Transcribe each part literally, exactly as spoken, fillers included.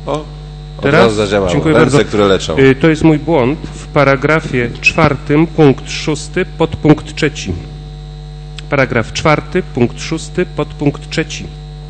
O, od Teraz? razu zadziałało. Dziękuję Ręce, bardzo. które leczą. Y, To jest mój błąd. W paragrafie czwartym, punkt szósty, podpunkt trzeci. Paragraf czwarty, punkt szósty, podpunkt trzeci.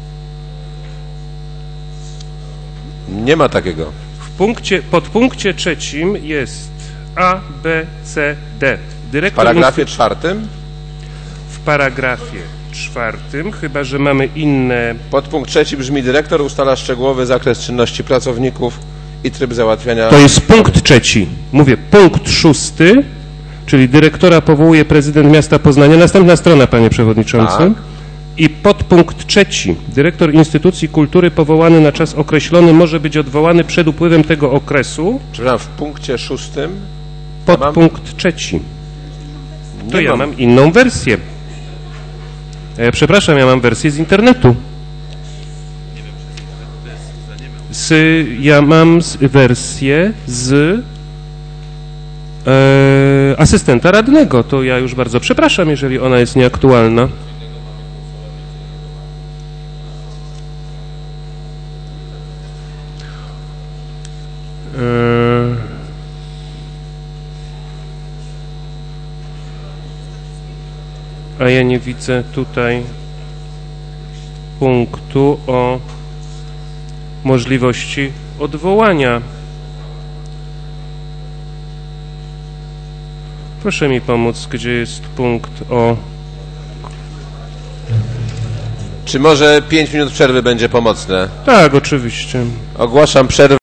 Nie ma takiego. W punkcie, podpunkcie trzecim jest A, B, C, D. W Dyrektor paragrafie instytucji- czwartym W paragrafie czwartym, chyba że mamy inne... podpunkt trzeci brzmi: dyrektor ustala szczegółowy zakres czynności pracowników i tryb załatwiania... To jest punkt trzeci. Mówię, punkt szósty, czyli dyrektora powołuje prezydent miasta Poznania. Następna strona, panie przewodniczący. Tak. I podpunkt trzeci. Dyrektor instytucji kultury powołany na czas określony może być odwołany przed upływem tego okresu. Przepraszam, w punkcie szóstym... mam- Podpunkt trzeci. To Nie ja mam. mam inną wersję. E, Przepraszam, ja mam wersję z internetu. Z, ja mam z, wersję z e, asystenta radnego. To ja już bardzo przepraszam, jeżeli ona jest nieaktualna. E, A ja nie widzę tutaj punktu o możliwości odwołania. Proszę mi pomóc, gdzie jest punkt o... Czy może pięć minut przerwy będzie pomocne? Tak, oczywiście. Ogłaszam przerwę.